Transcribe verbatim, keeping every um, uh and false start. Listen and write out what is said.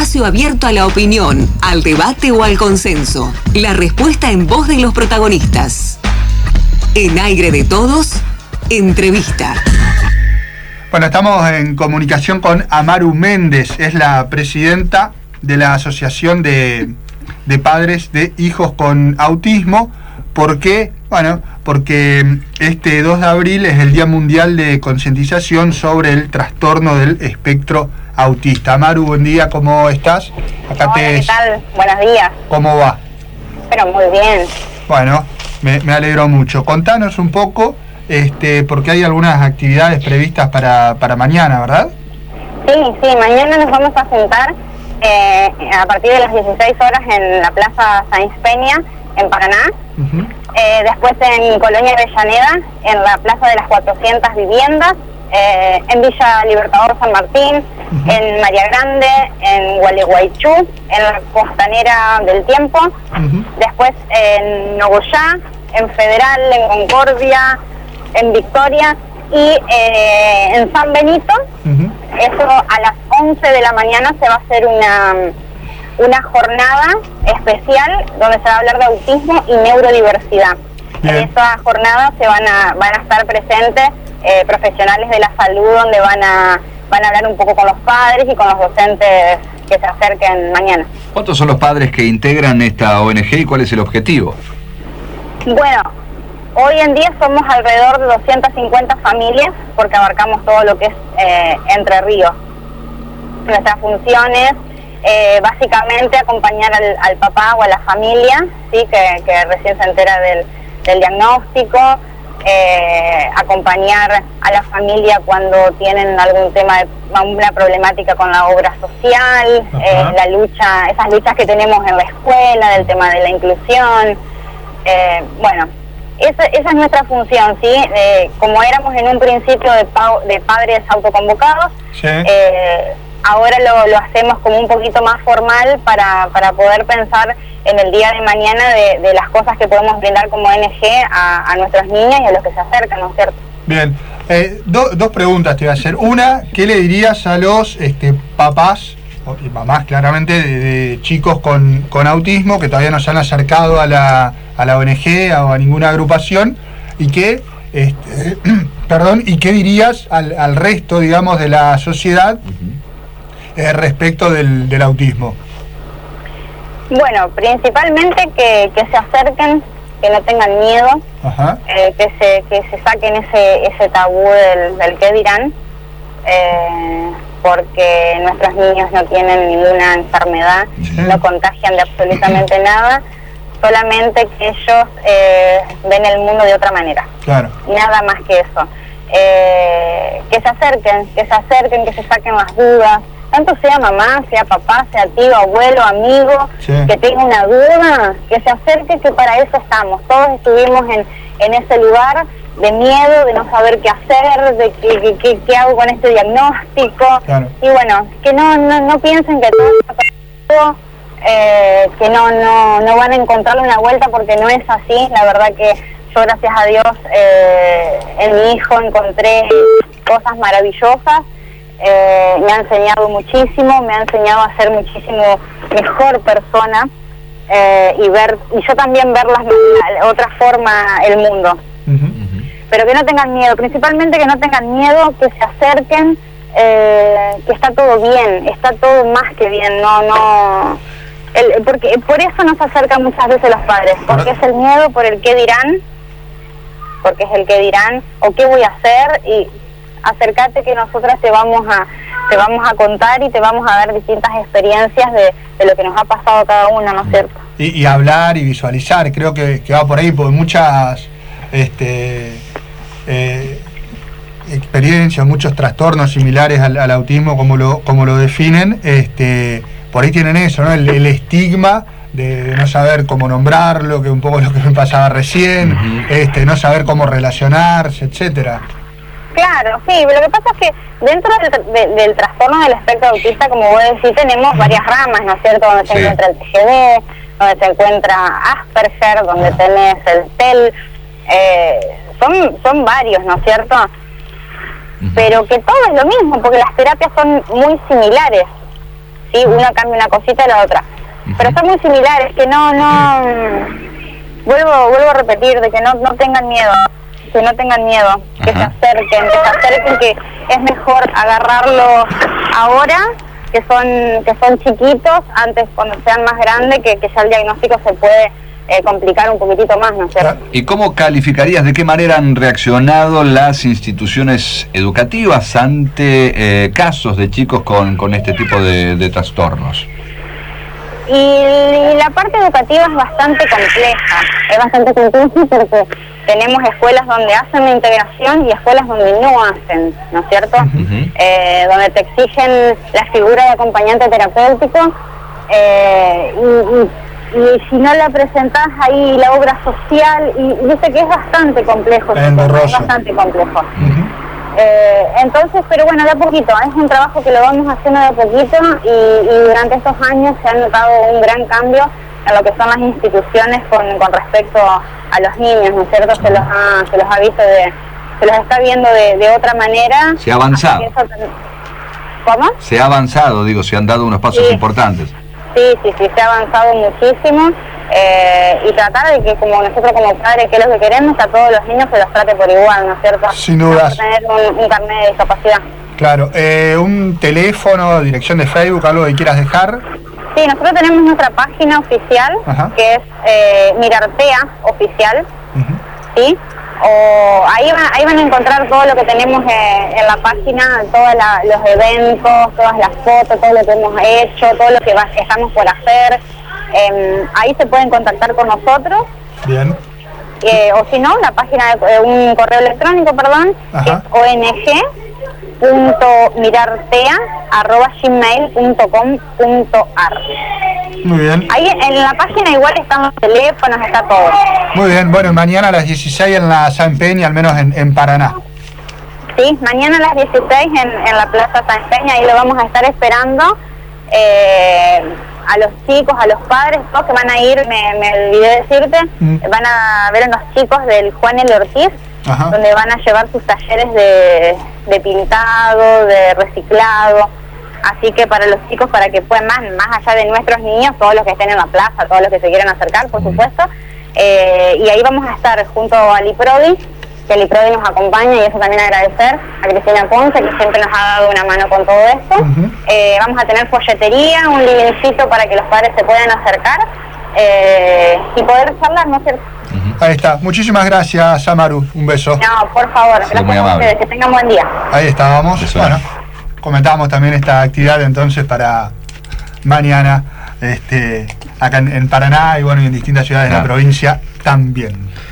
espacio abierto a la opinión, al debate o al consenso. La respuesta en voz de los protagonistas. En Aire de Todos, entrevista. Bueno, estamos en comunicación con Amaru Méndez, es la presidenta de la Asociación de, de Padres de Hijos con Autismo. ¿Por qué? Bueno, porque este dos de abril es el Día Mundial de Concientización sobre el Trastorno del Espectro Autista. Amaru, buen día, ¿cómo estás? Acá Hola, te... ¿qué tal? Buenos días. ¿Cómo va? Pero muy bien. Bueno, me, me alegro mucho. Contanos un poco, este, porque hay algunas actividades previstas para, para mañana, ¿verdad? Sí, sí, mañana nos vamos a juntar eh, a partir de las dieciséis horas en la Plaza Sáenz Peña, en Paraná. Uh-huh. eh, después en Colonia Avellaneda, en la Plaza de las cuatrocientas Viviendas, eh, en Villa Libertador San Martín, uh-huh. en María Grande, en Gualeguaychú, en la Costanera del Tiempo, uh-huh. después en Nogoyá, en Federal, en Concordia, en Victoria y eh, en San Benito. Uh-huh. Eso a las once de la mañana se va a hacer una... una jornada especial donde se va a hablar de autismo y neurodiversidad. Bien. En esa jornada se van a van a estar presentes eh, profesionales de la salud, donde van a van a hablar un poco con los padres y con los docentes que se acerquen mañana. ¿Cuántos son los padres que integran esta O N G y cuál es el objetivo? Bueno, hoy en día somos alrededor de doscientas cincuenta familias, porque abarcamos todo lo que es eh, Entre Ríos. Nuestras funciones Eh, básicamente acompañar al, al papá o a la familia, sí, que, que recién se entera del, del diagnóstico, eh, acompañar a la familia cuando tienen algún tema, de, una problemática con la obra social, eh, la lucha, esas luchas que tenemos en la escuela, del tema de la inclusión. Eh, bueno, esa, esa es nuestra función, sí. Eh, como éramos en un principio de, pa de padres autoconvocados, sí. eh, Ahora lo, lo hacemos como un poquito más formal para, para poder pensar en el día de mañana de, de las cosas que podemos brindar como O N G a, a nuestras niñas y a los que se acercan, ¿no es cierto? Bien, eh, do, dos preguntas te voy a hacer. Una, ¿qué le dirías a los este, papás y mamás claramente de, de chicos con, con autismo que todavía no se han acercado a la, a la O N G o a ninguna agrupación y que, este, perdón, y qué dirías al, al resto, digamos, de la sociedad? Uh-huh. Eh, respecto del, del autismo? Bueno, principalmente que, que se acerquen, que no tengan miedo, eh, que se que se saquen ese ese tabú del, del qué dirán, eh, porque nuestros niños no tienen ninguna enfermedad, sí. no contagian de absolutamente nada, solamente que ellos eh, ven el mundo de otra manera, claro. Nada más que eso. Eh, que se acerquen, que se acerquen, que se saquen las dudas, tanto sea mamá, sea papá, sea tío, abuelo, amigo, sí. que tenga una duda, que se acerque, que para eso estamos. Todos estuvimos en, en ese lugar de miedo, de no saber qué hacer, de qué, qué, qué hago con este diagnóstico. Claro. Y bueno, que no, no, no piensen que todo está pasando, eh, que no, no, no van a encontrarle una vuelta, porque no es así. La verdad que yo, gracias a Dios, eh, en mi hijo encontré cosas maravillosas. Eh, me ha enseñado muchísimo, me ha enseñado a ser muchísimo mejor persona eh, y ver y yo también ver las, la, otra forma el mundo. Uh-huh. Pero que no tengan miedo, principalmente que no tengan miedo, que se acerquen, eh, que está todo bien, está todo más que bien, no, no, el, porque por eso nos acercan muchas veces los padres, porque es el miedo por el qué dirán, porque es el qué dirán o qué voy a hacer. Y acércate, que nosotras te vamos a te vamos a contar y te vamos a dar distintas experiencias de, de lo que nos ha pasado a cada uno, ¿no es cierto? Y, y hablar y visualizar, creo que, que va por ahí, porque muchas este, eh, experiencias, muchos trastornos similares al, al autismo, como lo como lo definen, este, por ahí tienen eso, ¿no? El, el estigma de, de no saber cómo nombrarlo, que un poco es lo que me pasaba recién, uh-huh. este, no saber cómo relacionarse, etcétera. Claro, sí, lo que pasa es que dentro del, de, del trastorno del espectro autista, como vos decís, tenemos varias ramas, ¿no es cierto? Donde se sí. encuentra el T G D, donde se encuentra Asperger, donde ah. tenés el T E L, eh, son, son varios, ¿no es cierto? Uh-huh. Pero que todo es lo mismo, porque las terapias son muy similares. ¿sí? Una cambia una cosita y la otra. Uh-huh. Pero son muy similares, que no, no, vuelvo, vuelvo a repetir, de que no, no tengan miedo, que no tengan miedo, uh-huh. que se acerquen, que se acerquen, que es mejor agarrarlo ahora, que son, que son chiquitos, antes cuando sean más grandes, que, que ya el diagnóstico se puede Eh, complicar un poquitito más, ¿no es cierto? ¿Y cómo calificarías, de qué manera han reaccionado las instituciones educativas ante eh, casos de chicos con, con este tipo de, de trastornos? Y, y la parte educativa es bastante compleja, es bastante compleja porque tenemos escuelas donde hacen la integración y escuelas donde no hacen, ¿no es cierto? Uh-huh. eh, donde te exigen la figura de acompañante terapéutico eh, y, y y si no la presentás ahí la obra social, y, y dice que es bastante complejo, es, es bastante complejo. Uh-huh. eh, entonces, pero bueno, de a poquito, es un trabajo que lo vamos haciendo de a poquito y, y durante estos años se ha notado un gran cambio en lo que son las instituciones con, con respecto a los niños, ¿no es cierto? Se los ha, se los ha visto, de, se los está viendo de, de otra manera. Se ha avanzado. Eso, ¿cómo? Se ha avanzado, digo, se han dado unos pasos sí. importantes. Sí, sí, sí, se ha avanzado muchísimo eh, y tratar de que como nosotros como padres, que es lo que queremos, a todos los niños se los trate por igual, ¿no es cierto? Sin dudas. Tener un, un carnet de discapacidad. Claro, eh, un teléfono, dirección de Facebook, algo que quieras dejar. Sí, nosotros tenemos nuestra página oficial, Ajá. que es eh, Mirartea Oficial, uh-huh. ¿sí? O ahí, va, ahí van a encontrar todo lo que tenemos eh, en la página, todos la, los eventos, todas las fotos, todo lo que hemos hecho, todo lo que va, estamos por hacer. Eh, ahí se pueden contactar con nosotros. Bien. Eh, o si no, la página de eh, un correo electrónico, perdón, Ajá. que es o n g punto mirartea arroba gmail punto com punto a r. Muy bien. Ahí en la página igual están los teléfonos, está todo. Muy bien, bueno, mañana a las dieciséis en la San Peña, al menos en, en Paraná. Sí, mañana a las dieciséis en, en la Plaza San Peña, ahí lo vamos a estar esperando. Eh, a los chicos, a los padres, todos que van a ir, me, me olvidé decirte, mm. van a ver a los chicos del Juan L. Ortiz, Ajá. donde van a llevar sus talleres de, de pintado, de reciclado. Así que para los chicos, para que puedan más, más allá de nuestros niños, todos los que estén en la plaza, todos los que se quieran acercar, por supuesto. Eh, y ahí vamos a estar junto a Liprodi, que Liprodi nos acompaña, y eso también agradecer a Cristina Ponce, que siempre nos ha dado una mano con todo esto. Uh-huh. Eh, vamos a tener folletería, un livingcito para que los padres se puedan acercar eh, y poder charlar, ¿no es cierto? Uh-huh. Ahí está. Muchísimas gracias, Samaru. Un beso. No, por favor. Gracias a ustedes. Que tengan buen día. Ahí estábamos. Bueno, comentábamos también esta actividad entonces para mañana este, acá en, en Paraná y bueno, y en distintas ciudades claro. de la provincia también.